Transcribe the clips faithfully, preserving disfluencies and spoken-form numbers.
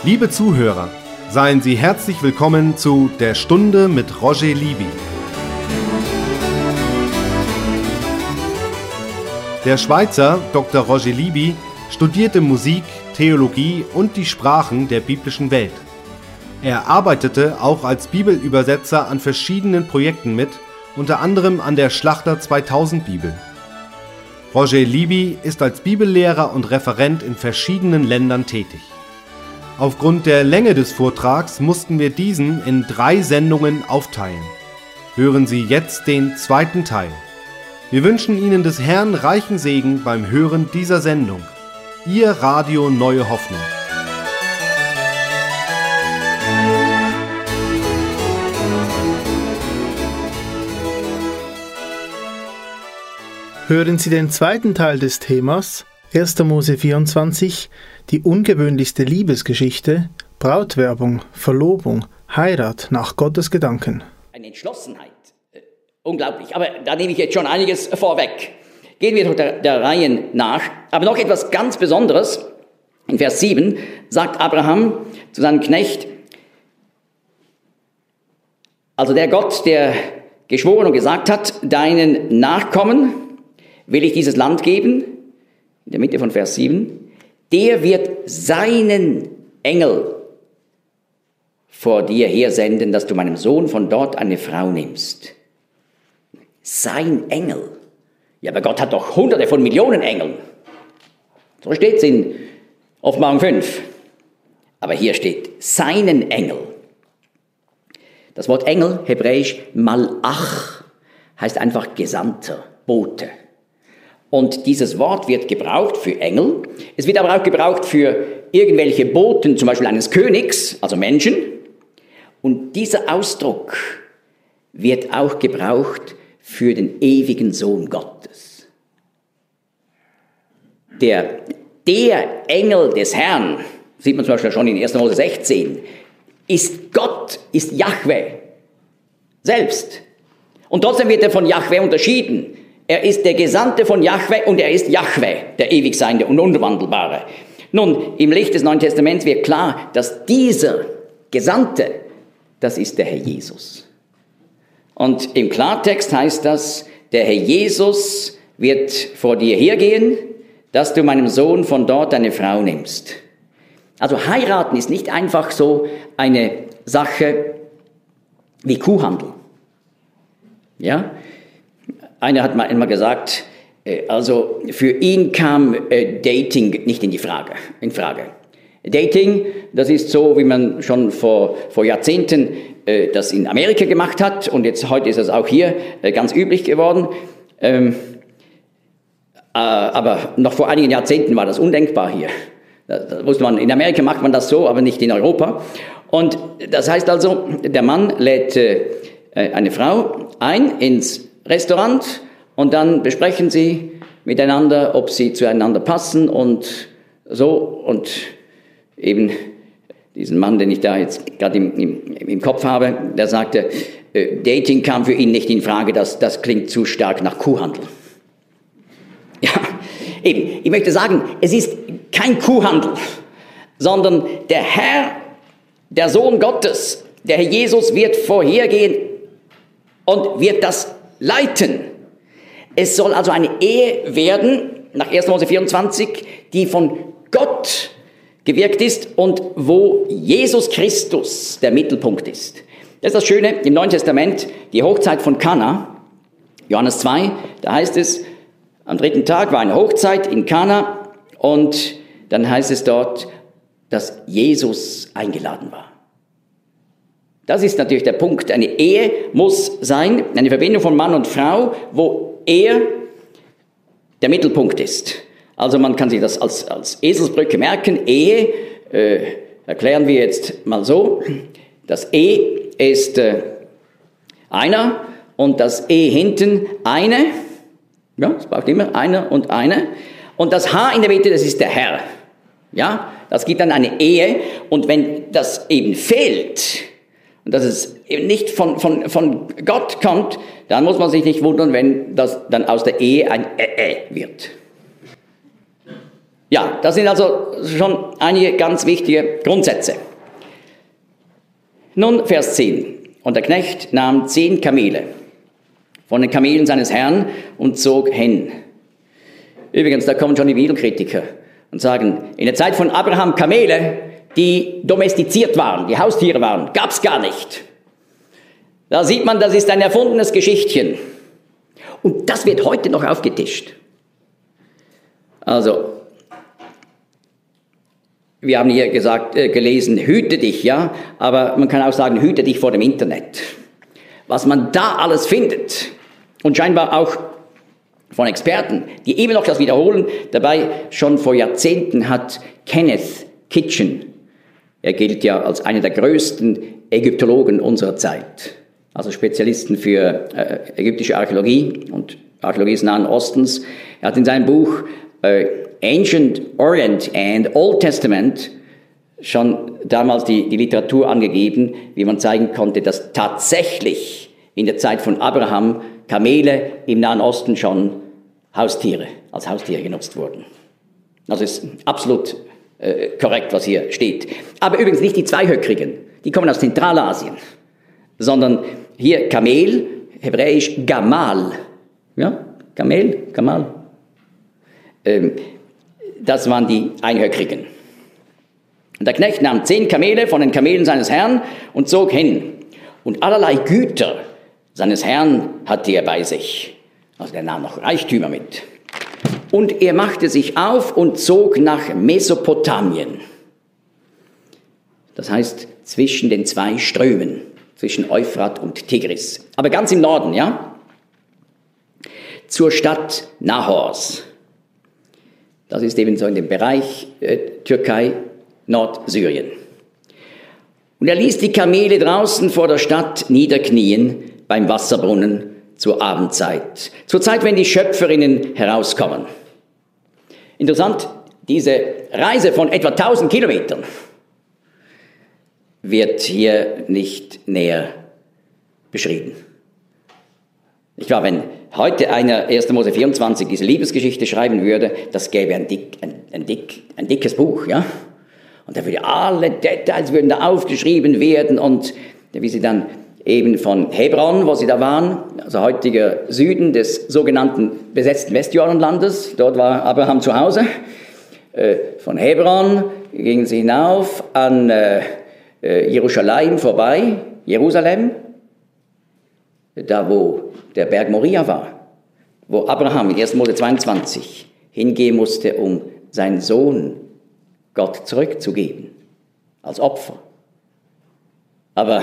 Liebe Zuhörer, seien Sie herzlich willkommen zu Der Stunde mit Roger Libby. Der Schweizer Doktor Roger Libby studierte Musik, Theologie und die Sprachen der biblischen Welt. Er arbeitete auch als Bibelübersetzer an verschiedenen Projekten mit, unter anderem an der Schlachter zweitausend Bibel. Roger Libby ist als Bibellehrer und Referent in verschiedenen Ländern tätig. Aufgrund der Länge des Vortrags mussten wir diesen in drei Sendungen aufteilen. Hören Sie jetzt den zweiten Teil. Wir wünschen Ihnen des Herrn reichen Segen beim Hören dieser Sendung. Ihr Radio Neue Hoffnung. Hören Sie den zweiten Teil des Themas, erster Mose vierundzwanzig, die ungewöhnlichste Liebesgeschichte, Brautwerbung, Verlobung, Heirat nach Gottes Gedanken. Eine Entschlossenheit, äh, unglaublich, aber da nehme ich jetzt schon einiges vorweg. Gehen wir doch der, der Reihe nach, aber noch etwas ganz Besonderes. In Vers sieben sagt Abraham zu seinem Knecht, also der Gott, der geschworen und gesagt hat, deinen Nachkommen will ich dieses Land geben, in der Mitte von Vers sieben, der wird seinen Engel vor dir hersenden, dass du meinem Sohn von dort eine Frau nimmst. Sein Engel. Ja, aber Gott hat doch hunderte von Millionen Engeln. So steht es in Offenbarung fünf. Aber hier steht seinen Engel. Das Wort Engel, hebräisch Malach, heißt einfach Gesandter, Bote. Und dieses Wort wird gebraucht für Engel. Es wird aber auch gebraucht für irgendwelche Boten, zum Beispiel eines Königs, also Menschen. Und dieser Ausdruck wird auch gebraucht für den ewigen Sohn Gottes. Der, der Engel des Herrn, sieht man zum Beispiel schon in erster Mose sechzehn, ist Gott, ist Jahwe selbst. Und trotzdem wird er von Jahwe unterschieden. Er ist der Gesandte von Jahwe und er ist Jahwe, der ewig Seiende und Unwandelbare. Nun, im Licht des Neuen Testaments wird klar, dass dieser Gesandte, das ist der Herr Jesus. Und im Klartext heißt das, der Herr Jesus wird vor dir hergehen, dass du meinem Sohn von dort eine Frau nimmst. Also heiraten ist nicht einfach so eine Sache wie Kuhhandel. Ja? Einer hat mal immer gesagt, äh, also für ihn kam äh, Dating nicht in die Frage, in Frage. Dating, das ist so, wie man schon vor, vor Jahrzehnten äh, das in Amerika gemacht hat und jetzt heute ist es auch hier äh, ganz üblich geworden. Ähm, äh, aber noch vor einigen Jahrzehnten war das undenkbar hier. Da, da wusste man, in Amerika macht man das so, aber nicht in Europa. Und das heißt also, der Mann lädt äh, eine Frau ein ins Restaurant und dann besprechen sie miteinander, ob sie zueinander passen und so. Und eben diesen Mann, den ich da jetzt gerade im, im, im Kopf habe, der sagte, äh, Dating kam für ihn nicht in Frage, das, das klingt zu stark nach Kuhhandel. Ja, eben, ich möchte sagen, es ist kein Kuhhandel, sondern der Herr, der Sohn Gottes, der Herr Jesus wird vorhergehen und wird das leiten. Es soll also eine Ehe werden, nach erster Mose vierundzwanzig, die von Gott gewirkt ist und wo Jesus Christus der Mittelpunkt ist. Das ist das Schöne im Neuen Testament, die Hochzeit von Kana, Johannes zwei, da heißt es, am dritten Tag war eine Hochzeit in Kana und dann heißt es dort, dass Jesus eingeladen war. Das ist natürlich der Punkt. Eine Ehe muss sein, eine Verbindung von Mann und Frau, wo er der Mittelpunkt ist. Also man kann sich das als, als Eselsbrücke merken. Ehe, äh, erklären wir jetzt mal so, das E ist äh, einer und das E hinten eine. Ja, es braucht immer einer und eine. Und das H in der Mitte, das ist der Herr. Ja, das gibt dann eine Ehe. Und wenn das eben fehlt, und dass es eben nicht von, von, von Gott kommt, dann muss man sich nicht wundern, wenn das dann aus der Ehe ein Ä-Ä wird. Ja, Ja, das sind also schon einige ganz wichtige Grundsätze. Nun Vers zehn. Und der Knecht nahm zehn Kamele von den Kamelen seines Herrn und zog hin. Übrigens, da kommen schon die Bibelkritiker und sagen, in der Zeit von Abraham Kamele, die domestiziert waren, die Haustiere waren, gab es gar nicht. Da sieht man, das ist ein erfundenes Geschichtchen. Und das wird heute noch aufgetischt. Also, wir haben hier gesagt, äh, gelesen, hüte dich, ja, aber man kann auch sagen, hüte dich vor dem Internet. Was man da alles findet und scheinbar auch von Experten, die eben noch das wiederholen, dabei schon vor Jahrzehnten hat Kenneth Kitchen, er gilt ja als einer der größten Ägyptologen unserer Zeit, also Spezialisten für äh, ägyptische Archäologie und Archäologie des Nahen Ostens. Er hat in seinem Buch äh, Ancient Orient and Old Testament schon damals die, die Literatur angegeben, wie man zeigen konnte, dass tatsächlich in der Zeit von Abraham Kamele im Nahen Osten schon Haustiere, als Haustiere genutzt wurden. Also ist absolut äh, korrekt, was hier steht. Aber übrigens nicht die Zweihöckrigen, die kommen aus Zentralasien, sondern hier Kamel, hebräisch Gamal. Ja, Kamel, Gamal. Ähm, das waren die Einhöckrigen. Und der Knecht nahm zehn Kamele von den Kamelen seines Herrn und zog hin. Und allerlei Güter seines Herrn hatte er bei sich. Also der nahm noch Reichtümer mit. Und er machte sich auf und zog nach Mesopotamien. Das heißt, zwischen den zwei Strömen, zwischen Euphrat und Tigris. Aber ganz im Norden, ja? Zur Stadt Nahors. Das ist eben so in dem Bereich äh, Türkei, Nordsyrien. Und er ließ die Kamele draußen vor der Stadt niederknien beim Wasserbrunnen zur Abendzeit, zur Zeit, wenn die Schöpferinnen herauskommen. Interessant, diese Reise von etwa tausend Kilometern wird hier nicht näher beschrieben. Ich glaube, wenn heute einer erster Mose vierundzwanzig diese Liebesgeschichte schreiben würde, das gäbe ein, dick, ein, ein, dick, ein dickes Buch, ja? Und da würde alle Details würden da aufgeschrieben werden und wie sie dann eben von Hebron, wo sie da waren, also heutiger Süden des sogenannten besetzten Westjordanlandes, dort war Abraham zu Hause, äh, von Hebron gingen sie hinauf an äh, Jerusalem vorbei, Jerusalem, da wo der Berg Moria war, wo Abraham in erster Mose zweiundzwanzig hingehen musste, um seinen Sohn Gott zurückzugeben, als Opfer. Aber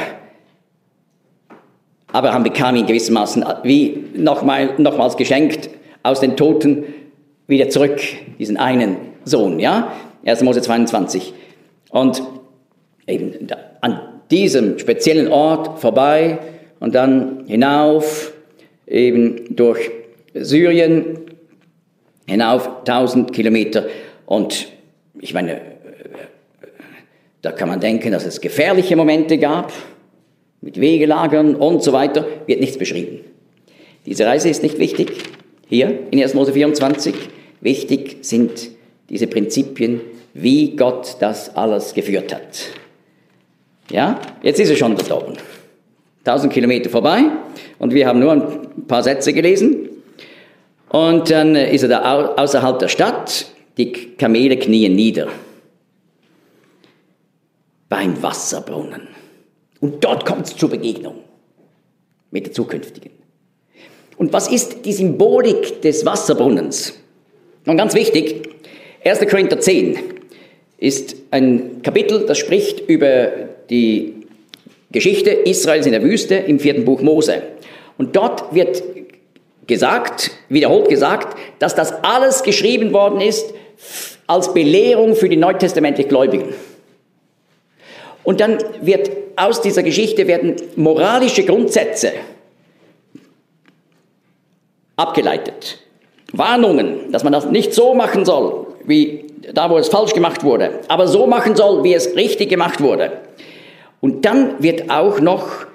Abraham bekam ihn gewissermaßen wie nochmal, nochmals geschenkt aus den Toten wieder zurück, diesen einen Sohn, ja? erster Mose zweiundzwanzig. Und eben an diesem speziellen Ort vorbei und dann hinauf, eben durch Syrien, hinauf tausend Kilometer. Und ich meine, da kann man denken, dass es gefährliche Momente gab, mit Wegelagern und so weiter, wird nichts beschrieben. Diese Reise ist nicht wichtig, hier in erster Mose vierundzwanzig. Wichtig sind diese Prinzipien, wie Gott das alles geführt hat. Ja, jetzt ist er schon da oben. Tausend Kilometer vorbei und wir haben nur ein paar Sätze gelesen. Und dann ist er da außerhalb der Stadt, die Kamele knien nieder. Beim Wasserbrunnen. Und dort kommt es zur Begegnung mit der zukünftigen. Und was ist die Symbolik des Wasserbrunnens? Und ganz wichtig, erster Korinther zehn ist ein Kapitel, das spricht über die Geschichte Israels in der Wüste im vierten Buch Mose. Und dort wird gesagt, wiederholt gesagt, dass das alles geschrieben worden ist als Belehrung für die neutestamentlich Gläubigen. Und dann wird aus dieser Geschichte werden moralische Grundsätze abgeleitet. Warnungen, dass man das nicht so machen soll, wie da, wo es falsch gemacht wurde, aber so machen soll, wie es richtig gemacht wurde. Und dann wird auch noch,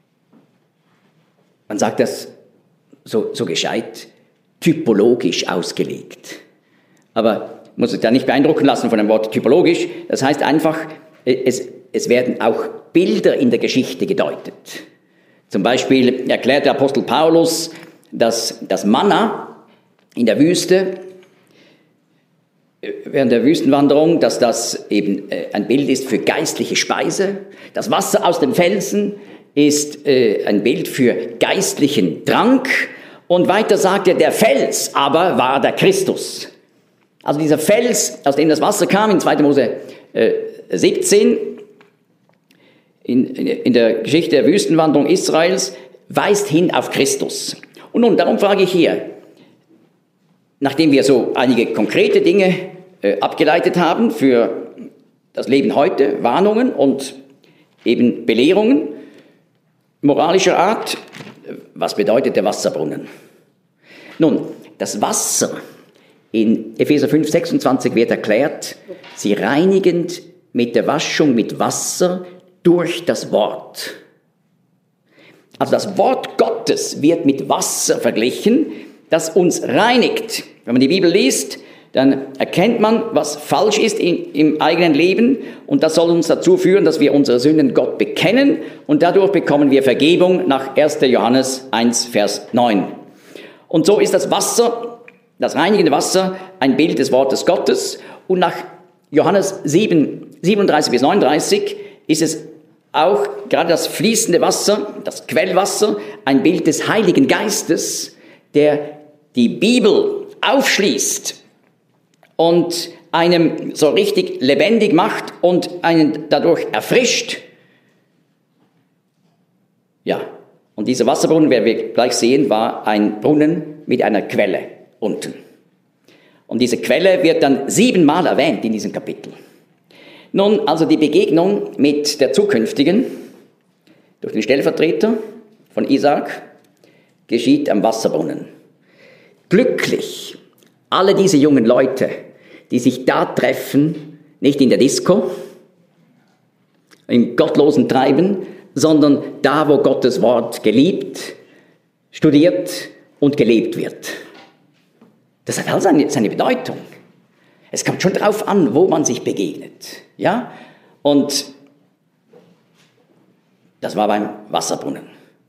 man sagt das so, so gescheit, typologisch ausgelegt. Aber muss sich da nicht beeindrucken lassen von dem Wort typologisch. Das heißt einfach, es, es werden auch Bilder in der Geschichte gedeutet. Zum Beispiel erklärt der Apostel Paulus, dass das Manna in der Wüste, während der Wüstenwanderung, dass das eben ein Bild ist für geistliche Speise. Das Wasser aus dem Felsen ist ein Bild für geistlichen Trank. Und weiter sagt er, der Fels aber war der Christus. Also dieser Fels, aus dem das Wasser kam, in zweiter Mose siebzehn, in, in der Geschichte der Wüstenwanderung Israels, weist hin auf Christus. Und nun, darum frage ich hier, nachdem wir so einige konkrete Dinge äh, abgeleitet haben für das Leben heute, Warnungen und eben Belehrungen moralischer Art, was bedeutet der Wasserbrunnen? Nun, das Wasser in Epheser fünf, sechsundzwanzig wird erklärt, sie reinigend mit der Waschung mit Wasser durch das Wort. Also das Wort Gottes wird mit Wasser verglichen, das uns reinigt. Wenn man die Bibel liest, dann erkennt man, was falsch ist in, im eigenen Leben, und das soll uns dazu führen, dass wir unsere Sünden Gott bekennen, und dadurch bekommen wir Vergebung nach erster Johannes eins, Vers neun. Und so ist das Wasser, das reinigende Wasser, ein Bild des Wortes Gottes, und nach Johannes sieben, siebenunddreißig bis neununddreißig ist es auch gerade das fließende Wasser, das Quellwasser, ein Bild des Heiligen Geistes, der die Bibel aufschließt und einem so richtig lebendig macht und einen dadurch erfrischt. Ja, und dieser Wasserbrunnen, werden wir gleich sehen, war ein Brunnen mit einer Quelle unten. Und diese Quelle wird dann siebenmal erwähnt in diesem Kapitel. Nun, also die Begegnung mit der zukünftigen, durch den Stellvertreter von Isaak, geschieht am Wasserbrunnen. Glücklich alle diese jungen Leute, die sich da treffen, nicht in der Disco, im gottlosen Treiben, sondern da, wo Gottes Wort geliebt, studiert und gelebt wird. Das hat all seine, seine Bedeutung. Es kommt schon darauf an, wo man sich begegnet. Ja? Und das war beim Wasserbrunnen.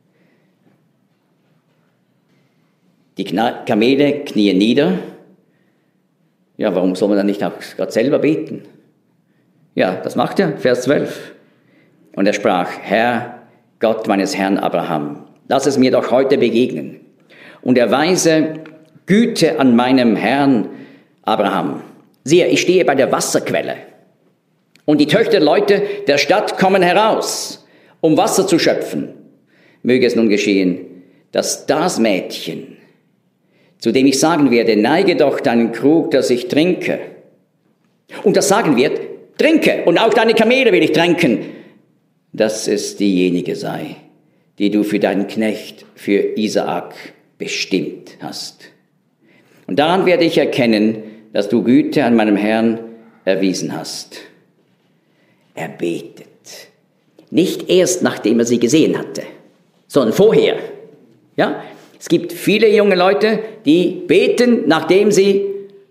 Die Kamele knien nieder. Ja, warum soll man dann nicht auch Gott selber beten? Ja, das macht er, Vers zwölf. Und er sprach, Herr, Gott meines Herrn Abraham, lass es mir doch heute begegnen und erweise Güte an meinem Herrn Abraham. Siehe, ich stehe bei der Wasserquelle und die Töchter der Leute der Stadt kommen heraus, um Wasser zu schöpfen. Möge es nun geschehen, dass das Mädchen, zu dem ich sagen werde, neige doch deinen Krug, dass ich trinke. Und das sagen wird, trinke, und auch deine Kamele will ich tränken, dass es diejenige sei, die du für deinen Knecht, für Isaak bestimmt hast. Und daran werde ich erkennen, dass du Güte an meinem Herrn erwiesen hast. Er betet. Nicht erst, nachdem er sie gesehen hatte, sondern vorher. Ja? Es gibt viele junge Leute, die beten, nachdem sie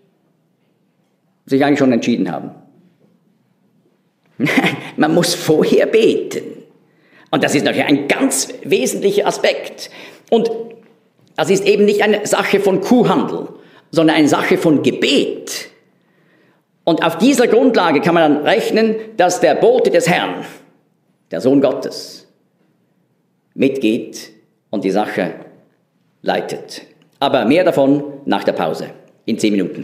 sich eigentlich schon entschieden haben. Man muss vorher beten. Und das ist natürlich ein ganz wesentlicher Aspekt. Und das ist eben nicht eine Sache von Kuhhandel, sondern eine Sache von Gebet. Und auf dieser Grundlage kann man dann rechnen, dass der Bote des Herrn, der Sohn Gottes, mitgeht und die Sache leitet. Aber mehr davon nach der Pause, in zehn Minuten.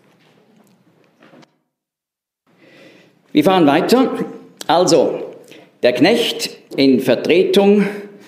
Wir fahren weiter. Also, der Knecht in Vertretung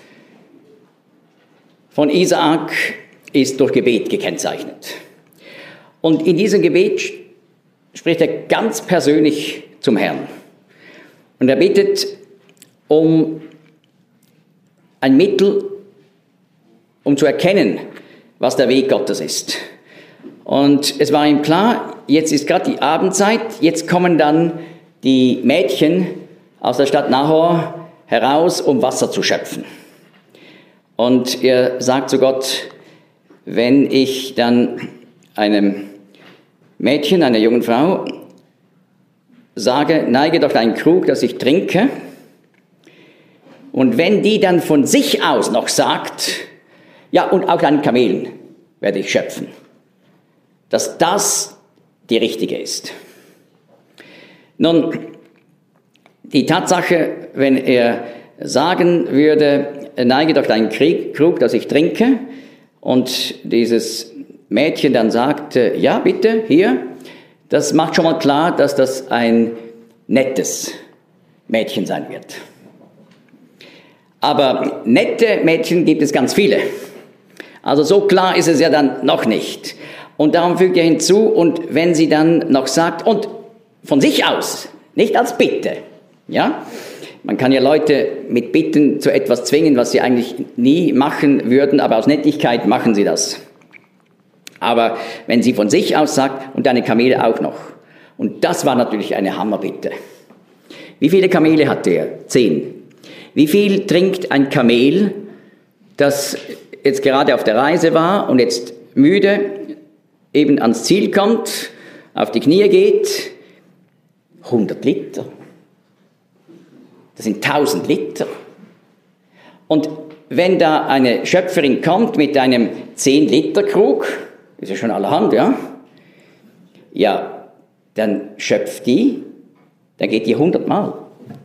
von Isaak ist durch Gebet gekennzeichnet. Und in diesem Gebet spricht er ganz persönlich zum Herrn. Und er bittet um ein Mittel, um zu erkennen, was der Weg Gottes ist. Und es war ihm klar, jetzt ist gerade die Abendzeit, jetzt kommen dann die Mädchen aus der Stadt Nahor heraus, um Wasser zu schöpfen. Und er sagt zu Gott, wenn ich dann einem Mädchen, einer jungen Frau, sage, neige doch deinen Krug, dass ich trinke. Und wenn die dann von sich aus noch sagt, ja, und auch deinen Kamelen werde ich schöpfen, dass das die richtige ist. Nun, die Tatsache, wenn er sagen würde, neige doch deinen Krug, dass ich trinke, und dieses Mädchen dann sagt, ja, bitte, hier, das macht schon mal klar, dass das ein nettes Mädchen sein wird. Aber nette Mädchen gibt es ganz viele. Also so klar ist es ja dann noch nicht. Und darum fügt er hinzu, und wenn sie dann noch sagt, und von sich aus, nicht als Bitte, ja, man kann ja Leute mit Bitten zu etwas zwingen, was sie eigentlich nie machen würden, aber aus Nettigkeit machen sie das. Aber wenn sie von sich aus sagt, und deine Kamele auch noch. Und das war natürlich eine Hammerbitte. Wie viele Kamele hat er? Zehn. Wie viel trinkt ein Kamel, das jetzt gerade auf der Reise war und jetzt müde eben ans Ziel kommt, auf die Knie geht? hundert Liter. Das sind tausend Liter. Und wenn da eine Schöpferin kommt mit einem zehn Liter Krug, ist ja schon allerhand, ja? Ja, dann schöpft die, dann geht die hundert Mal.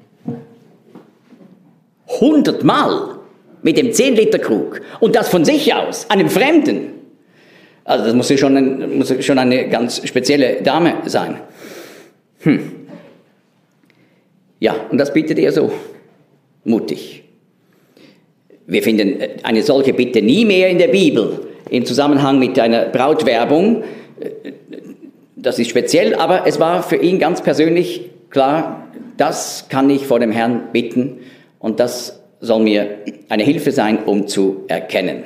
hundert Mal mit dem zehn Liter Krug. Und das von sich aus, einem Fremden. Also das muss ja schon, ein, muss schon eine ganz spezielle Dame sein. Hm. Ja, und das bittet er so mutig. Wir finden eine solche Bitte nie mehr in der Bibel, im Zusammenhang mit einer Brautwerbung. Das ist speziell, aber es war für ihn ganz persönlich klar, das kann ich vor dem Herrn bitten und das soll mir eine Hilfe sein, um zu erkennen.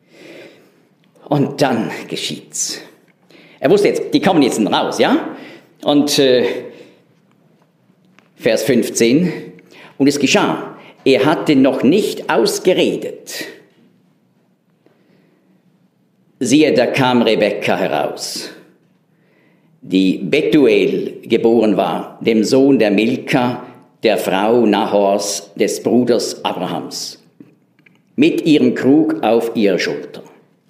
Und dann geschieht's. Er wusste jetzt, die kommen jetzt raus, ja? Und äh, Vers fünfzehn, und es geschah, er hatte noch nicht ausgeredet. Siehe, da kam Rebekka heraus, die Betuel geboren war, dem Sohn der Milka, der Frau Nahors, des Bruders Abrahams, mit ihrem Krug auf ihrer Schulter.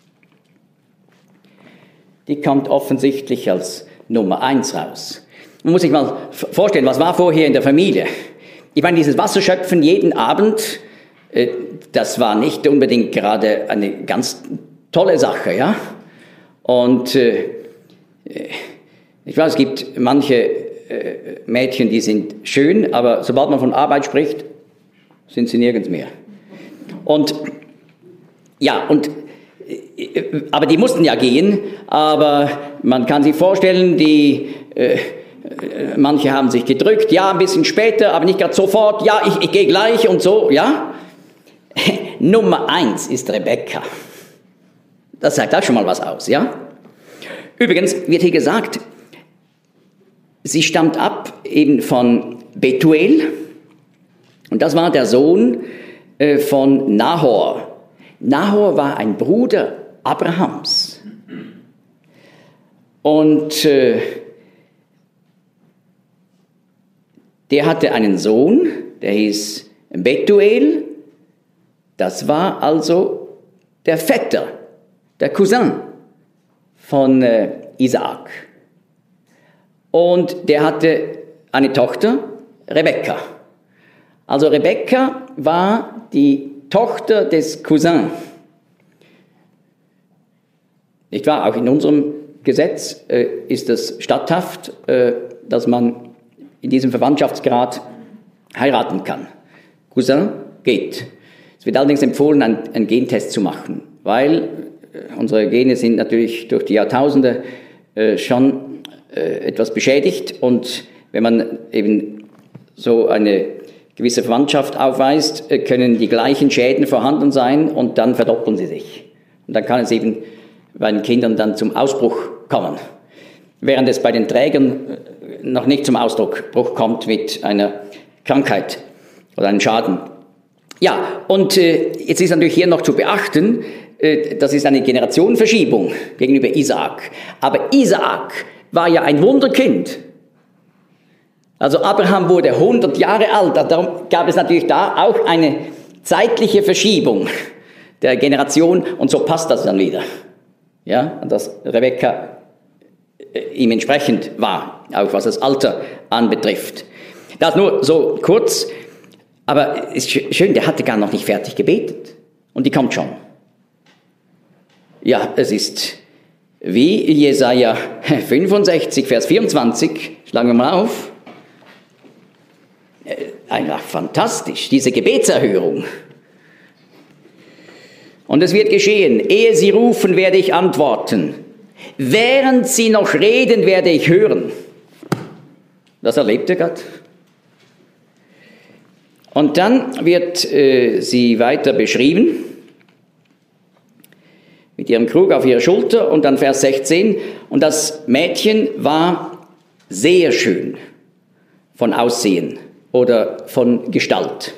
Die kommt offensichtlich als Nummer eins raus. Man muss sich mal vorstellen, was war vorher in der Familie? Ich meine, dieses Wasserschöpfen jeden Abend, äh, das war nicht unbedingt gerade eine ganz tolle Sache, ja? Und äh, ich weiß, es gibt manche äh, Mädchen, die sind schön, aber sobald man von Arbeit spricht, sind sie nirgends mehr. Und ja, und äh, aber die mussten ja gehen, aber man kann sich vorstellen, die äh, manche haben sich gedrückt, ja, ein bisschen später, aber nicht gerade sofort, ja, ich, ich gehe gleich und so, ja. Nummer eins ist Rebekka. Das sagt auch schon mal was aus, ja. Übrigens wird hier gesagt, sie stammt ab eben von Betuel und das war der Sohn äh, von Nahor. Nahor war ein Bruder Abrahams. Und äh, der hatte einen Sohn, der hieß Betuel. Das war also der Vetter, der Cousin von äh, Isaak. Und der hatte eine Tochter, Rebekka. Also Rebekka war die Tochter des Cousins. Nicht wahr? Auch in unserem Gesetz äh, ist es statthaft, äh, dass man in diesem Verwandtschaftsgrad heiraten kann. Cousin geht. Es wird allerdings empfohlen, einen, einen Gentest zu machen, weil äh, unsere Gene sind natürlich durch die Jahrtausende äh, schon äh, etwas beschädigt und wenn man eben so eine gewisse Verwandtschaft aufweist, äh, können die gleichen Schäden vorhanden sein und dann verdoppeln sie sich. Und dann kann es eben bei den Kindern dann zum Ausbruch kommen. Während es bei den Trägern noch nicht zum Ausbruch kommt mit einer Krankheit oder einem Schaden. Ja, und äh, jetzt ist natürlich hier noch zu beachten, äh, das ist eine Generationenverschiebung gegenüber Isaak. Aber Isaak war ja ein Wunderkind. Also Abraham wurde hundert Jahre alt, darum gab es natürlich da auch eine zeitliche Verschiebung der Generation und so passt das dann wieder. Ja, dass Rebekka ihm entsprechend war, auch was das Alter anbetrifft. Das nur so kurz, aber es ist schön, der hatte gar noch nicht fertig gebetet und die kommt schon. Ja, es ist wie Jesaja fünfundsechzig, Vers vierundzwanzig, schlagen wir mal auf. Einfach fantastisch, diese Gebetserhörung. Und es wird geschehen, ehe sie rufen, werde ich antworten. Während sie noch reden, werde ich hören. Das erlebte Gott. Und dann wird äh, sie weiter beschrieben, mit ihrem Krug auf ihrer Schulter und dann Vers sechzehn. Und das Mädchen war sehr schön von Aussehen oder von Gestalt.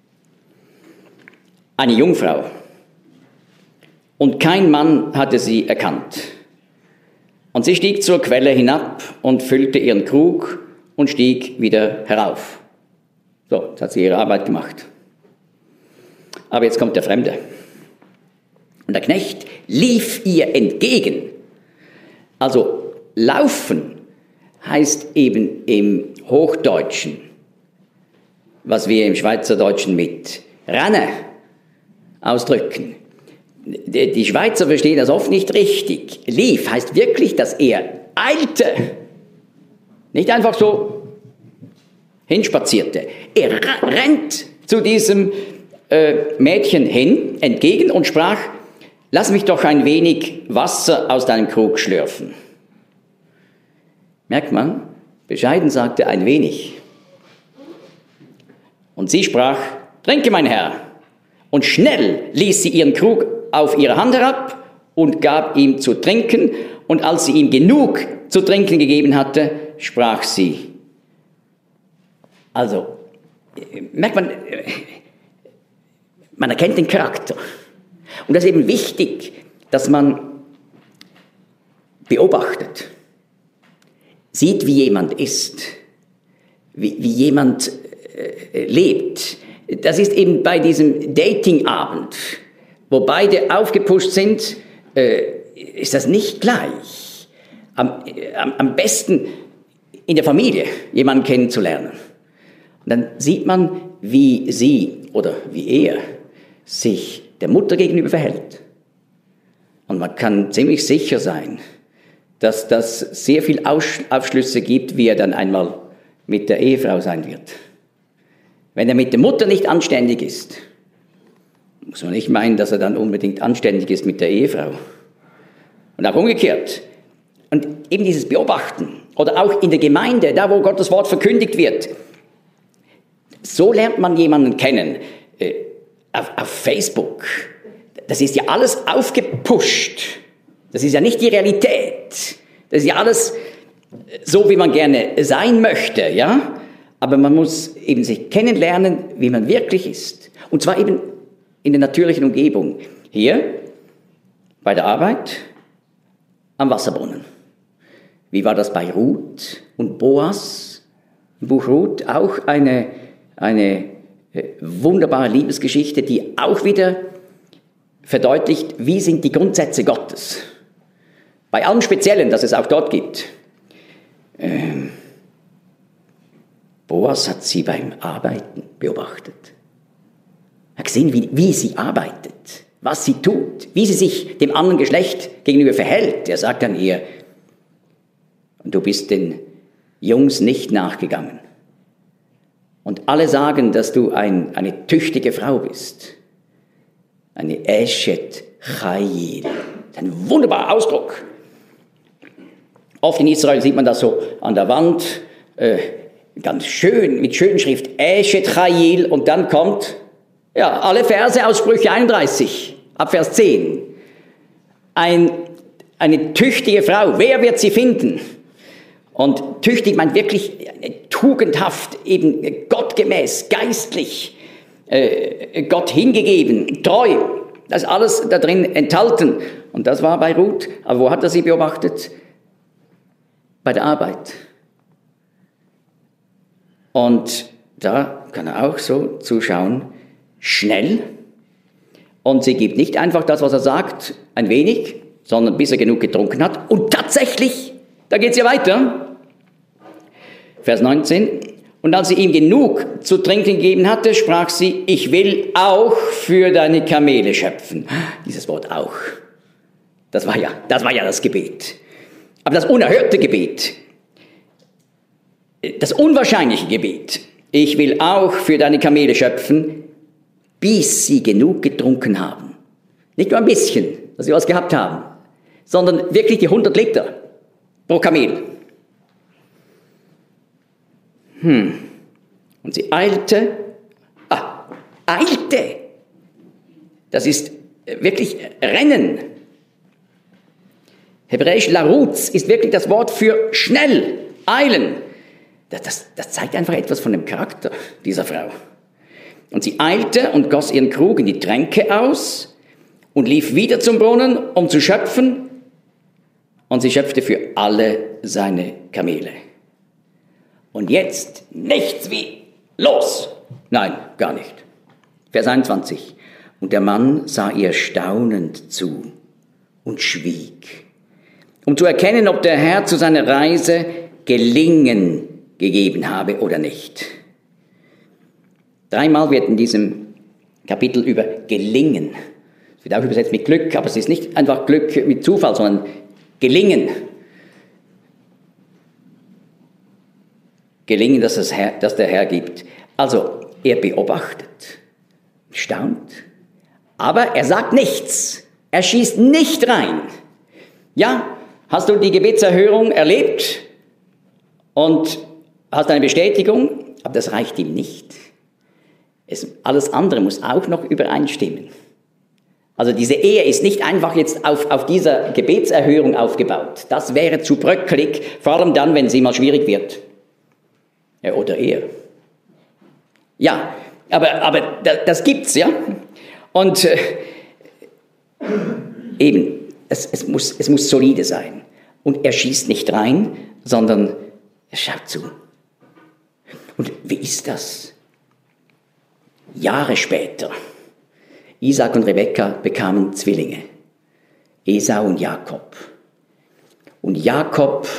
Eine Jungfrau. Und kein Mann hatte sie erkannt. Und sie stieg zur Quelle hinab und füllte ihren Krug und stieg wieder herauf. So, jetzt hat sie ihre Arbeit gemacht. Aber jetzt kommt der Fremde. Und der Knecht lief ihr entgegen. Also laufen heißt eben im Hochdeutschen, was wir im Schweizerdeutschen mit Ranne ausdrücken. Die Schweizer verstehen das oft nicht richtig. Lief heißt wirklich, dass er eilte. Nicht einfach so hinspazierte. Er rennt zu diesem äh, Mädchen hin, entgegen und sprach, lass mich doch ein wenig Wasser aus deinem Krug schlürfen. Merkt man, bescheiden sagte ein wenig. Und sie sprach, trinke, mein Herr. Und schnell ließ sie ihren Krug auf ihre Hand herab und gab ihm zu trinken. Und als sie ihm genug zu trinken gegeben hatte, sprach sie. Also, merkt man, man erkennt den Charakter. Und das ist eben wichtig, dass man beobachtet, sieht, wie jemand ist, wie, wie jemand äh, lebt. Das ist eben bei diesem Datingabend, wo beide aufgepusht sind, äh, ist das nicht gleich. Am, am, am besten in der Familie jemanden kennenzulernen. Und dann sieht man, wie sie oder wie er sich der Mutter gegenüber verhält. Und man kann ziemlich sicher sein, dass das sehr viel Aufschlüsse gibt, wie er dann einmal mit der Ehefrau sein wird. Wenn er mit der Mutter nicht anständig ist, muss man nicht meinen, dass er dann unbedingt anständig ist mit der Ehefrau. Und auch umgekehrt. Und eben dieses Beobachten oder auch in der Gemeinde, da wo Gottes Wort verkündigt wird, so lernt man jemanden kennen. Äh, auf, auf Facebook, das ist ja alles aufgepusht. Das ist ja nicht die Realität. Das ist ja alles so, wie man gerne sein möchte, ja? Aber man muss eben sich kennenlernen, wie man wirklich ist. Und zwar eben in der natürlichen Umgebung. Hier, bei der Arbeit, am Wasserbrunnen. Wie war das bei Ruth und Boas? Im Buch Ruth auch eine, eine wunderbare Liebesgeschichte, die auch wieder verdeutlicht, wie sind die Grundsätze Gottes. Bei allem Speziellen, das es auch dort gibt. Ähm, Boas hat sie beim Arbeiten beobachtet. Er hat gesehen, wie, wie sie arbeitet, was sie tut, wie sie sich dem anderen Geschlecht gegenüber verhält. Er sagt dann ihr, du bist den Jungs nicht nachgegangen. Und alle sagen, dass du ein, eine tüchtige Frau bist. Eine Eshet Chayil. Ein wunderbarer Ausdruck. Oft in Israel sieht man das so an der Wand, äh, ganz schön, mit schönen Schrift, Eshet Chayil, und dann kommt, ja, alle Verse aus Sprüche einunddreißig, ab Vers zehn. Ein, eine tüchtige Frau, wer wird sie finden? Und tüchtig meint wirklich tugendhaft, eben gottgemäß, geistlich, äh, Gott hingegeben, treu. Das ist alles da drin enthalten. Und das war bei Ruth. Aber wo hat er sie beobachtet? bei der Arbeit. Und da kann er auch so zuschauen, schnell. Und sie gibt nicht einfach das, was er sagt, ein wenig, sondern bis er genug getrunken hat. Und tatsächlich, da geht es ja weiter. Vers neunzehn. Und als sie ihm genug zu trinken gegeben hatte, sprach sie, ich will auch für deine Kamele schöpfen. Dieses Wort auch. Das war ja, das war ja das Gebet. Aber das unerhörte Gebet, das unwahrscheinliche Gebet, ich will auch für deine Kamele schöpfen, bis sie genug getrunken haben. Nicht nur ein bisschen, dass sie was gehabt haben, sondern wirklich die hundert Liter pro Kamel. Hm. Und sie eilte, ah, eilte. Das ist wirklich Rennen. Hebräisch Laruz ist wirklich das Wort für schnell, eilen. Das, das, das zeigt einfach etwas von dem Charakter dieser Frau. Und sie eilte und goss ihren Krug in die Tränke aus und lief wieder zum Brunnen, um zu schöpfen. Und sie schöpfte für alle seine Kamele. Und jetzt nichts wie los. Nein, gar nicht. Vers einundzwanzig. Und der Mann sah ihr staunend zu und schwieg, um zu erkennen, ob der Herr zu seiner Reise Gelingen gegeben habe oder nicht. Dreimal wird in diesem Kapitel über Gelingen, es wird auch übersetzt mit Glück, aber es ist nicht einfach Glück mit Zufall, sondern Gelingen. Gelingen, dass, das Herr, dass der Herr gibt. Also, er beobachtet, staunt, aber er sagt nichts. Er schießt nicht rein. Ja, hast du die Gebetserhörung erlebt und hast eine Bestätigung, aber das reicht ihm nicht. Es, alles andere muss auch noch übereinstimmen. Also diese Ehe ist nicht einfach jetzt auf, auf dieser Gebetserhörung aufgebaut. Das wäre zu bröckelig, vor allem dann, wenn sie mal schwierig wird. Ja, oder er. Ja, aber, aber das, das gibt's, ja. Und äh, eben, es, es, muss, es muss solide sein. Und er schießt nicht rein, sondern er schaut zu. Und wie ist das? Jahre später, Isaak und Rebekka bekamen Zwillinge, Esau und Jakob. Und Jakob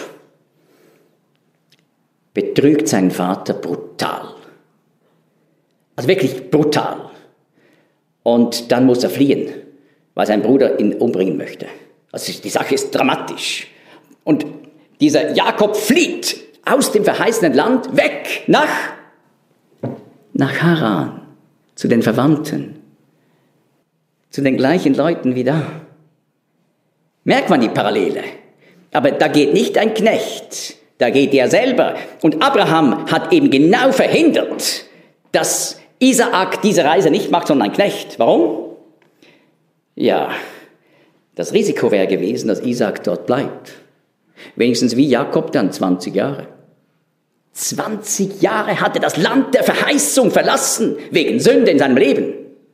betrügt seinen Vater brutal. Also wirklich brutal. Und dann muss er fliehen, weil sein Bruder ihn umbringen möchte. Also die Sache ist dramatisch. Und dieser Jakob flieht aus dem verheißenen Land weg nach, nach Haran, zu den Verwandten, zu den gleichen Leuten wie da. Merkt man die Parallele? Aber da geht nicht ein Knecht, da geht er selber. Und Abraham hat eben genau verhindert, dass Isaak diese Reise nicht macht, sondern ein Knecht. Warum? Ja, das Risiko wäre gewesen, dass Isaak dort bleibt. Wenigstens wie Jakob dann zwanzig Jahre. zwanzig Jahre hat er das Land der Verheißung verlassen, wegen Sünde in seinem Leben.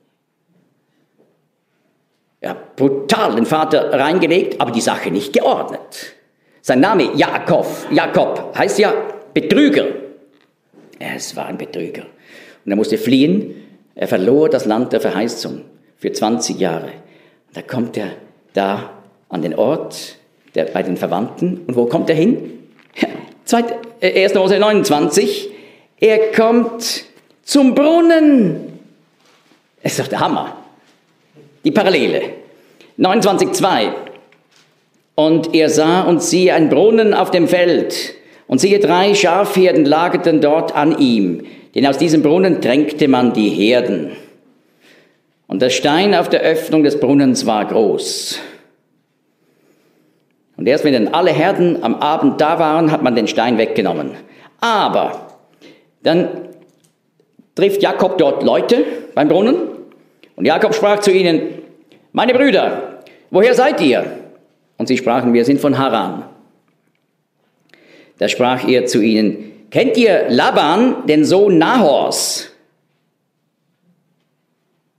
Ja, brutal den Vater reingelegt, aber die Sache nicht geordnet. Sein Name Jakob, Jakob heißt ja Betrüger. Es war ein Betrüger. Und er musste fliehen. Er verlor das Land der Verheißung für zwanzig Jahre. Und da kommt er da an den Ort der, bei den Verwandten. Und wo kommt er hin? erster Mose neunundzwanzig. Er kommt zum Brunnen. Das ist doch der Hammer. Die Parallele. neunundzwanzig zwei. Und er sah und siehe einen Brunnen auf dem Feld. Und siehe, drei Schafherden lagerten dort an ihm. Denn aus diesem Brunnen tränkte man die Herden. Und der Stein auf der Öffnung des Brunnens war groß. Und erst wenn dann alle Herden am Abend da waren, hat man den Stein weggenommen. Aber dann trifft Jakob dort Leute beim Brunnen. Und Jakob sprach zu ihnen, meine Brüder, woher seid ihr? Und sie sprachen, wir sind von Haran. Da sprach er zu ihnen, kennt ihr Laban, den Sohn Nahors?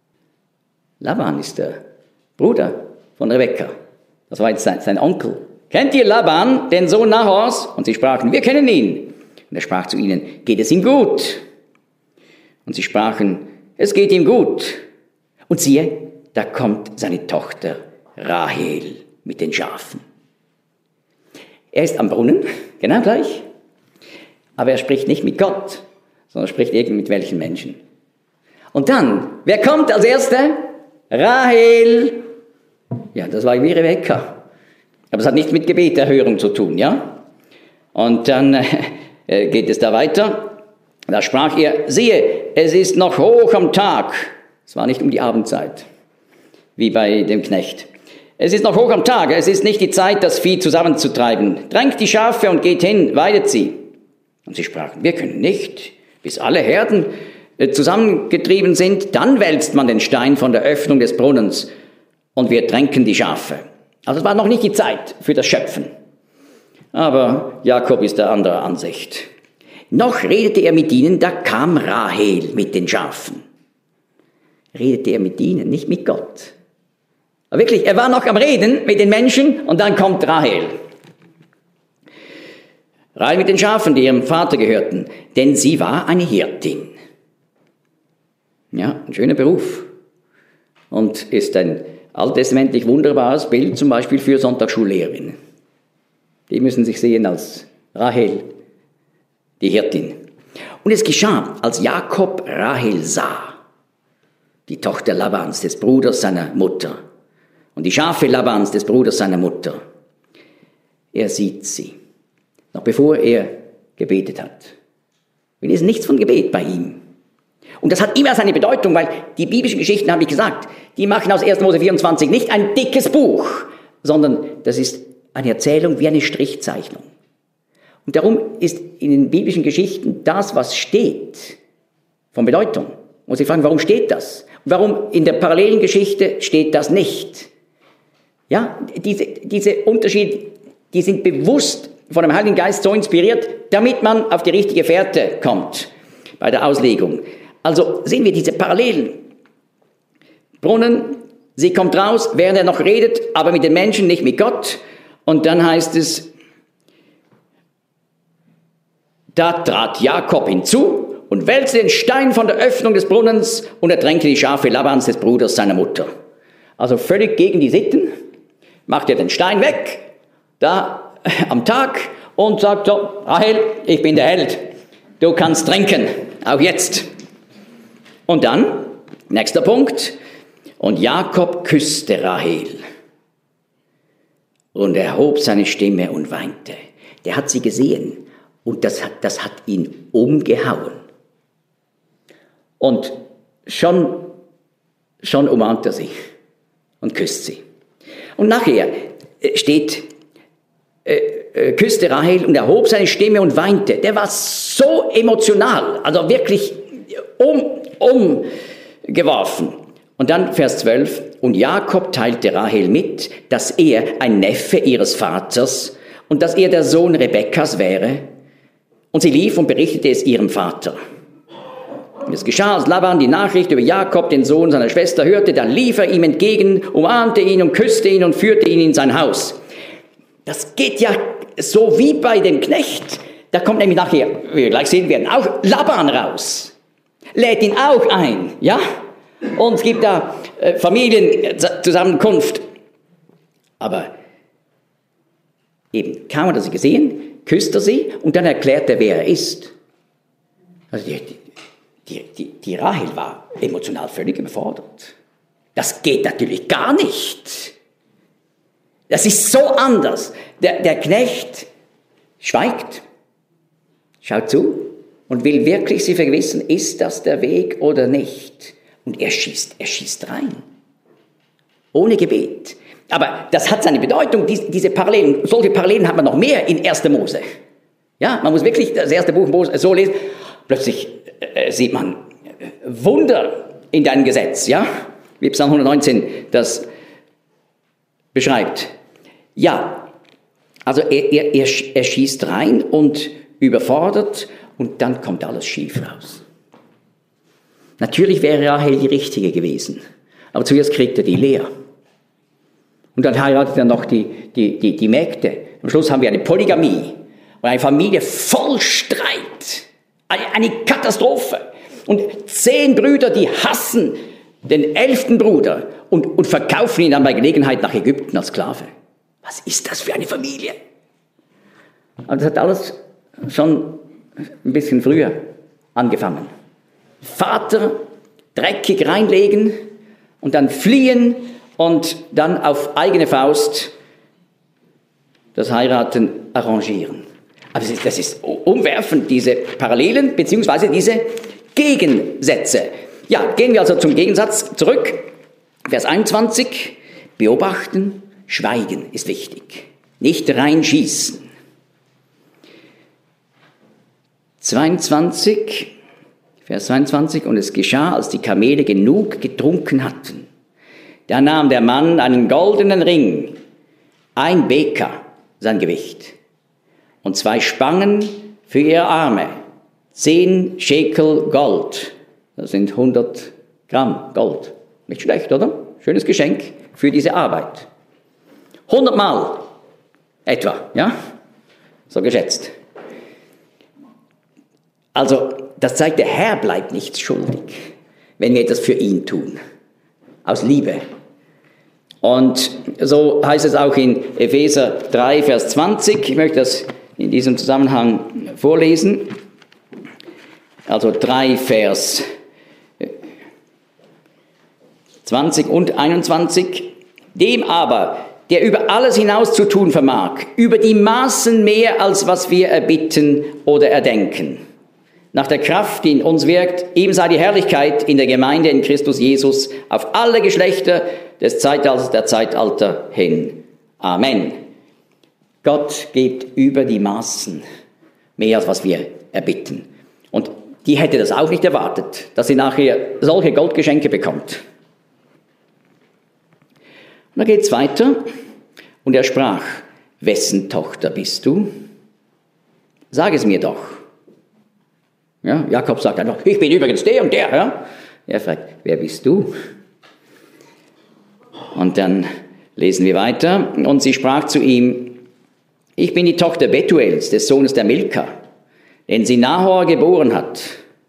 Laban ist der Bruder von Rebekka. Das war jetzt sein, sein Onkel. Kennt kennt ihr Laban, den Sohn Nahors? Und sie sprachen, wir kennen ihn. Und er sprach zu ihnen, geht es ihm gut? Und sie sprachen, es geht ihm gut. Und siehe, da kommt seine Tochter Rahel mit den Schafen. Er ist am Brunnen, genau gleich. Aber er spricht nicht mit Gott, sondern spricht irgend mit welchen Menschen. Und dann, wer kommt als Erster? Rahel. Ja, das war wie Rebekka. Aber es hat nichts mit Gebeterhörung zu tun, ja? Und dann äh, geht es da weiter. Da sprach er, siehe, es ist noch hoch am Tag. Es war nicht um die Abendzeit, wie bei dem Knecht. Es ist noch hoch am Tag, es ist nicht die Zeit, das Vieh zusammenzutreiben. Drängt die Schafe und geht hin, weidet sie. Und sie sprachen, wir können nicht, bis alle Herden zusammengetrieben sind, dann wälzt man den Stein von der Öffnung des Brunnens und wir tränken die Schafe. Also es war noch nicht die Zeit für das Schöpfen. Aber Jakob ist der anderer Ansicht. Noch redete er mit ihnen, da kam Rahel mit den Schafen. Redete er mit ihnen, nicht mit Gott. Aber wirklich, er war noch am Reden mit den Menschen und dann kommt Rahel. Rahel mit den Schafen, die ihrem Vater gehörten, denn sie war eine Hirtin. Ja, ein schöner Beruf. Und ist ein alttestamentlich wunderbares Bild, zum Beispiel für Sonntagsschullehrerin. Die müssen sich sehen als Rahel, die Hirtin. Und es geschah, als Jakob Rahel sah, die Tochter Labans, des Bruders seiner Mutter, und die Schafe Labans, des Bruders seiner Mutter. Er sieht sie, noch bevor er gebetet hat. Wir lesen nichts von Gebet bei ihm. Und das hat immer seine Bedeutung, weil die biblischen Geschichten, habe ich gesagt, die machen aus erster Mose vierundzwanzig nicht ein dickes Buch, sondern das ist eine Erzählung wie eine Strichzeichnung. Und darum ist in den biblischen Geschichten das, was steht, von Bedeutung. Muss ich fragen, warum steht das? Und warum in der parallelen Geschichte steht das nicht? Ja, diese, diese Unterschiede, die sind bewusst von dem Heiligen Geist so inspiriert, damit man auf die richtige Fährte kommt bei der Auslegung. Also sehen wir diese Parallelen. Brunnen, sie kommt raus, während er noch redet, aber mit den Menschen, nicht mit Gott. Und dann heißt es, da trat Jakob hinzu und wälzte den Stein von der Öffnung des Brunnens und ertränkte die Schafe Labans, des Bruders seiner Mutter. Also völlig gegen die Sitten, macht er den Stein weg, da am Tag, und sagt so, Rahel, ich bin der Held, du kannst trinken, auch jetzt. Und dann, nächster Punkt, und Jakob küsste Rahel und erhob seine Stimme und weinte. Der hat sie gesehen und das hat, das hat ihn umgehauen. Und schon, schon umarmt er sie und küsst sie. Und nachher steht, äh, äh, küsste Rahel und erhob seine Stimme und weinte. Der war so emotional, also wirklich um, umgeworfen. Und dann Vers zwölf, und Jakob teilte Rahel mit, dass er ein Neffe ihres Vaters und dass er der Sohn Rebekkas wäre. Und sie lief und berichtete es ihrem Vater. Und es geschah, als Laban die Nachricht über Jakob, den Sohn seiner Schwester, hörte, dann lief er ihm entgegen, umarmte ihn und küsste ihn und führte ihn in sein Haus. Das geht ja so wie bei dem Knecht. Da kommt nämlich nachher, wie wir gleich sehen werden, auch Laban raus. Lädt ihn auch ein, ja? Und es gibt da äh, Familienzusammenkunft. Aber eben, kaum hat er sie gesehen, küsst er sie und dann erklärt er, wer er ist. Also die, die, die, die Rahel war emotional völlig überfordert. Das geht natürlich gar nicht. Das ist so anders. Der, der Knecht schweigt, schaut zu und will wirklich sie vergewissern, ist das der Weg oder nicht? Und er schießt, er schießt rein. Ohne Gebet. Aber das hat seine Bedeutung, diese, diese Parallelen. Solche Parallelen hat man noch mehr in erster Mose. Ja, man muss wirklich das erste Buch Mose so lesen. Plötzlich äh, sieht man Wunder in deinem Gesetz, ja? Wie Psalm hundertneunzehn das beschreibt. Ja, also er, er, er, er schießt rein und überfordert und dann kommt alles schief raus. Natürlich wäre Rahel die Richtige gewesen, aber zuerst kriegt er die Lea. Und dann heiratet er noch die, die, die, die Mägde Am Schluss haben wir eine Polygamie und eine Familie voll Streit. Eine, eine Katastrophe. Und zehn Brüder, die hassen den elften Bruder und, und verkaufen ihn dann bei Gelegenheit nach Ägypten als Sklave. Was ist das für eine Familie? Aber das hat alles schon ein bisschen früher angefangen. Vater dreckig reinlegen und dann fliehen und dann auf eigene Faust das Heiraten arrangieren. Aber das ist, das ist umwerfend, diese Parallelen bzw. diese Gegensätze. Ja, gehen wir also zum Gegensatz zurück. Vers einundzwanzig. Beobachten, schweigen ist wichtig. Nicht reinschießen. zweiundzwanzig, Vers zweiundzwanzig. Und es geschah, als die Kamele genug getrunken hatten. Da nahm der Mann einen goldenen Ring, ein Beka, sein Gewicht, und zwei Spangen für ihre Arme, zehn Schekel Gold. Das sind hundert Gramm Gold. Nicht schlecht, oder? Schönes Geschenk für diese Arbeit. hundertmal etwa, ja? So geschätzt. Also, das zeigt, der Herr bleibt nichts schuldig, wenn wir etwas für ihn tun. Aus Liebe. Und so heißt es auch in Epheser drei, Vers zwanzig. Ich möchte das in diesem Zusammenhang vorlesen. Also drei, Vers zwanzig und einundzwanzig. Dem aber, der über alles hinaus zu tun vermag, über die Maßen mehr, als was wir erbitten oder erdenken. Nach der Kraft, die in uns wirkt, ihm sei die Herrlichkeit in der Gemeinde in Christus Jesus auf alle Geschlechter des Zeitalters der Zeitalter hin. Amen. Gott gibt über die Maßen mehr, als was wir erbitten. Und die hätte das auch nicht erwartet, dass sie nachher solche Goldgeschenke bekommt. Und dann geht es weiter. Und er sprach, wessen Tochter bist du? Sag es mir doch. Ja, Jakob sagt einfach, ich bin übrigens der und der. Ja? Er fragt, wer bist du? Und dann lesen wir weiter. Und sie sprach zu ihm, ich bin die Tochter Betuels, des Sohnes der Milka, den sie Nahor geboren hat.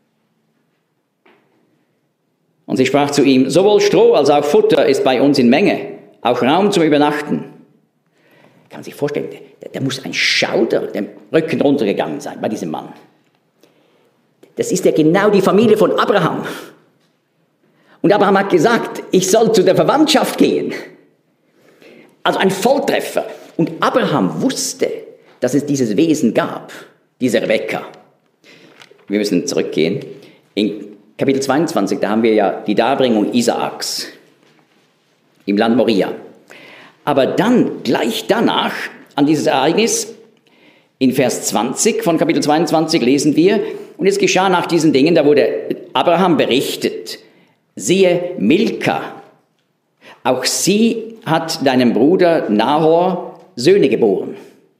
Und sie sprach zu ihm, sowohl Stroh als auch Futter ist bei uns in Menge, auch Raum zum Übernachten. Kann man sich vorstellen, der, der muss ein Schauder dem Rücken runtergegangen sein bei diesem Mann. Das ist ja genau die Familie von Abraham. Und Abraham hat gesagt, ich soll zu der Verwandtschaft gehen. Also ein Volltreffer. Und Abraham wusste, dass es dieses Wesen gab, diese Rebekka. Wir müssen zurückgehen. In Kapitel zweiundzwanzig, da haben wir ja die Darbringung Isaaks im Land Moria. Aber dann, gleich danach, an dieses Ereignis, in Vers zwanzig von Kapitel zweiundzwanzig lesen wir, und es geschah nach diesen Dingen, da wurde Abraham berichtet, siehe Milka, auch sie hat deinem Bruder Nahor Söhne geboren.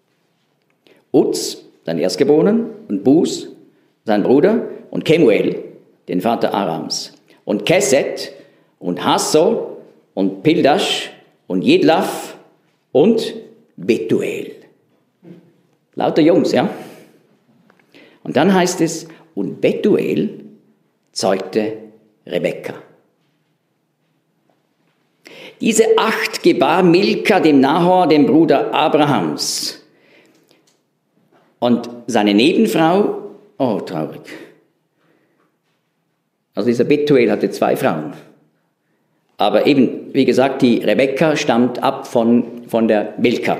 Uz, sein Erstgeborenen, und Bus, sein Bruder, und Kemuel, den Vater Arams, und Keset, und Hasso, und Pildash, und Jedlaf, und Betuel. Lauter Jungs, ja? Und dann heißt es, und Betuel zeugte Rebekka. Diese acht gebar Milka dem Nahor, dem Bruder Abrahams. Und seine Nebenfrau, oh traurig. Also dieser Betuel hatte zwei Frauen. Aber eben, wie gesagt, die Rebekka stammt ab von, von der Milka.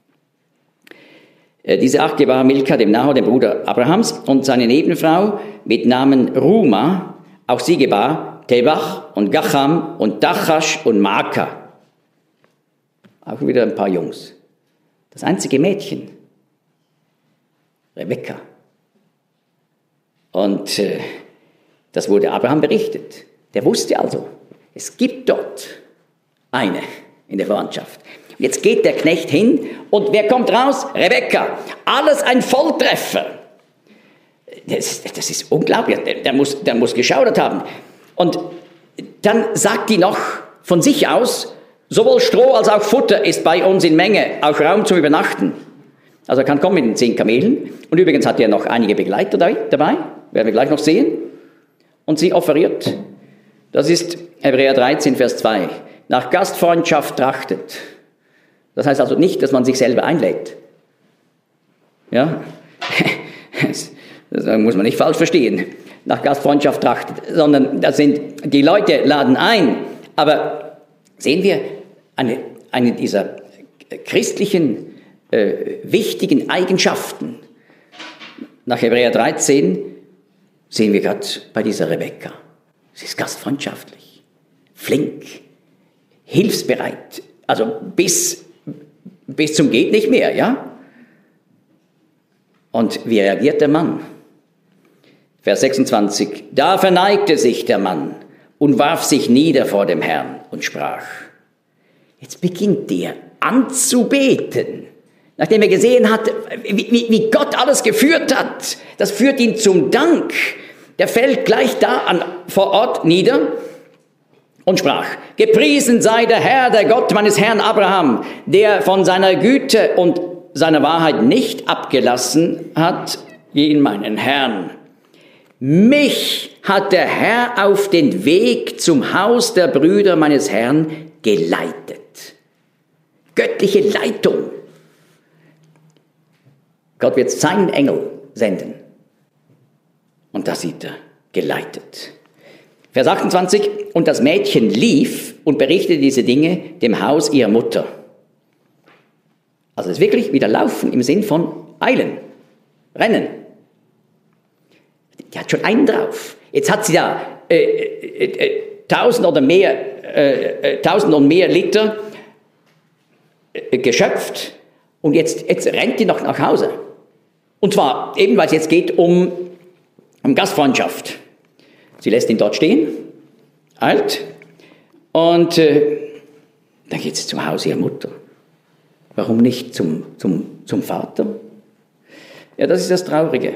Diese acht gebar Milka dem Nahor, dem Bruder Abrahams, und seine Nebenfrau mit Namen Ruma, auch sie gebar Tebach und Gacham und Dachash und Maaka. Auch wieder ein paar Jungs. Das einzige Mädchen, Rebekka. Und äh, das wurde Abraham berichtet. Der wusste also, es gibt dort eine in der Verwandtschaft. Jetzt geht der Knecht hin und wer kommt raus? Rebekka. Alles ein Volltreffer. Das, das ist unglaublich. Der, der, muss, der muss geschaudert haben. Und dann sagt die noch von sich aus, sowohl Stroh als auch Futter ist bei uns in Menge, auch Raum zum Übernachten. Also er kann kommen mit den zehn Kamelen. Und übrigens hat er noch einige Begleiter dabei, werden wir gleich noch sehen. Und sie offeriert, das ist Hebräer dreizehn, Vers zwei, nach Gastfreundschaft trachtet. Das heißt also nicht, dass man sich selber einlädt. Ja, das, das muss man nicht falsch verstehen. Nach Gastfreundschaft trachtet, sondern das sind, die Leute laden ein. Aber sehen wir eine, eine dieser christlichen äh, wichtigen Eigenschaften. Nach Hebräer dreizehn sehen wir gerade bei dieser Rebekka. Sie ist gastfreundschaftlich, flink, hilfsbereit, also bis, bis zum geht nicht mehr, ja? Und wie reagiert der Mann? Vers sechsundzwanzig, da verneigte sich der Mann und warf sich nieder vor dem Herrn und sprach. Jetzt beginnt er anzubeten, nachdem er gesehen hat, wie, wie, wie Gott alles geführt hat. Das führt ihn zum Dank. Der fällt gleich da an, vor Ort nieder und sprach, gepriesen sei der Herr, der Gott meines Herrn Abraham, der von seiner Güte und seiner Wahrheit nicht abgelassen hat, gegen meinen Herrn. Mich hat der Herr auf den Weg zum Haus der Brüder meines Herrn geleitet. Göttliche Leitung. Gott wird seinen Engel senden. Und da sieht er, geleitet. Vers achtundzwanzig, und das Mädchen lief und berichtete diese Dinge dem Haus ihrer Mutter. Also es ist wirklich wieder laufen im Sinn von eilen, rennen. Die hat schon einen drauf. Jetzt hat sie da äh, äh, äh, tausend oder mehr, äh, äh, tausend und mehr Liter äh, geschöpft und jetzt, jetzt rennt die noch nach Hause. Und zwar eben, weil es jetzt geht um, um Gastfreundschaft. Sie lässt ihn dort stehen, eilt und äh, dann geht sie zum Haus ihrer Mutter. Warum nicht zum, zum, zum Vater? Ja, das ist das Traurige.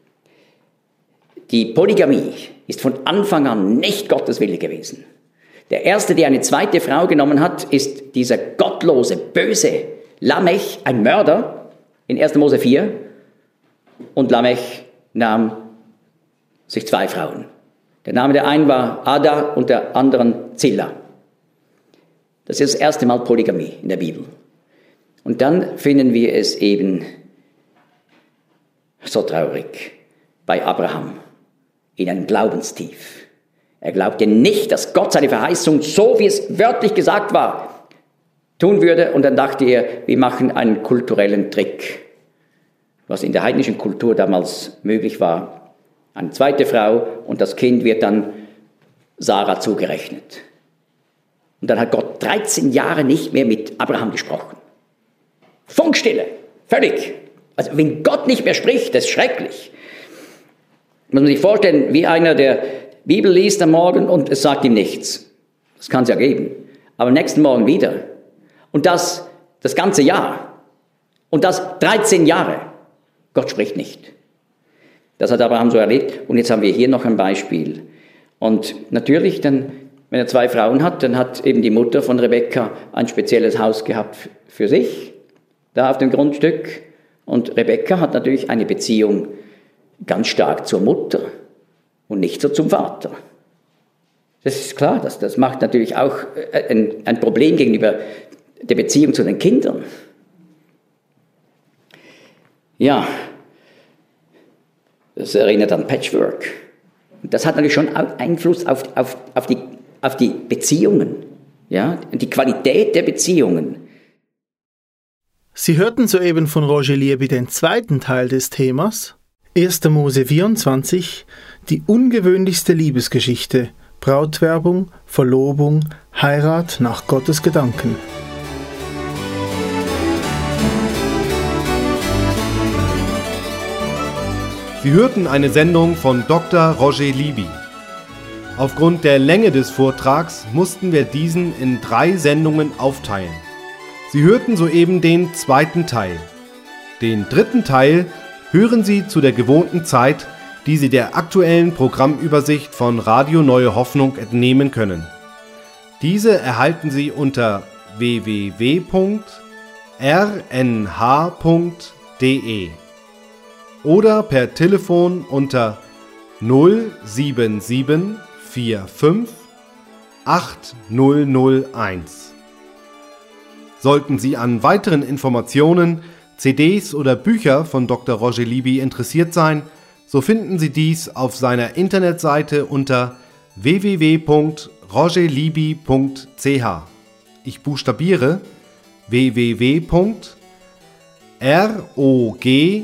Die Polygamie ist von Anfang an nicht Gottes Wille gewesen. Der erste, der eine zweite Frau genommen hat, ist dieser gottlose, böse Lamech, ein Mörder, in erster Mose vier. Und Lamech nahm sich zwei Frauen. Der Name der einen war Ada und der anderen Zilla. Das ist das erste Mal Polygamie in der Bibel. Und dann finden wir es eben so traurig bei Abraham in einem Glaubenstief. Er glaubte nicht, dass Gott seine Verheißung, so wie es wörtlich gesagt war, tun würde. Und dann dachte er, wir machen einen kulturellen Trick, was in der heidnischen Kultur damals möglich war. Eine zweite Frau und das Kind wird dann Sarah zugerechnet. Und dann hat Gott dreizehn Jahre nicht mehr mit Abraham gesprochen. Funkstille, völlig. Also wenn Gott nicht mehr spricht, das ist schrecklich. Muss man sich vorstellen, wie einer, der Bibel liest am Morgen und es sagt ihm nichts. Das kann es ja geben. Aber am nächsten Morgen wieder. Und das das ganze Jahr. Und das dreizehn Jahre. Gott spricht nicht. Das hat Abraham so erlebt. Und jetzt haben wir hier noch ein Beispiel. Und natürlich, dann, wenn er zwei Frauen hat, dann hat eben die Mutter von Rebekka ein spezielles Haus gehabt für sich, da auf dem Grundstück. Und Rebekka hat natürlich eine Beziehung ganz stark zur Mutter und nicht so zum Vater. Das ist klar, das, das macht natürlich auch ein, ein Problem gegenüber der Beziehung zu den Kindern. Ja, das erinnert an Patchwork. Und das hat natürlich schon Einfluss auf, auf, auf, die, auf die Beziehungen, ja, die Qualität der Beziehungen. Sie hörten soeben von Roger Lieby den zweiten Teil des Themas, erster Mose vierundzwanzig, die ungewöhnlichste Liebesgeschichte, Brautwerbung, Verlobung, Heirat nach Gottes Gedanken. Sie hörten eine Sendung von Doktor Roger Lieby. Aufgrund der Länge des Vortrags mussten wir diesen in drei Sendungen aufteilen. Sie hörten soeben den zweiten Teil. Den dritten Teil hören Sie zu der gewohnten Zeit, die Sie der aktuellen Programmübersicht von Radio Neue Hoffnung entnehmen können. Diese erhalten Sie unter w w w punkt r n h punkt de oder per Telefon unter null sieben sieben vier fünf acht null null eins. Sollten Sie an weiteren Informationen, C Ds oder Bücher von Doktor Roger Libby interessiert sein, so finden Sie dies auf seiner Internetseite unter w w w punkt roger libby punkt c h. Ich buchstabiere w w w punkt roger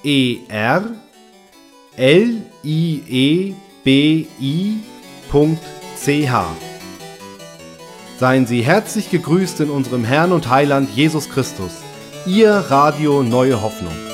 libby punkt c h. Seien Sie herzlich gegrüßt in unserem Herrn und Heiland Jesus Christus. Ihr Radio Neue Hoffnung.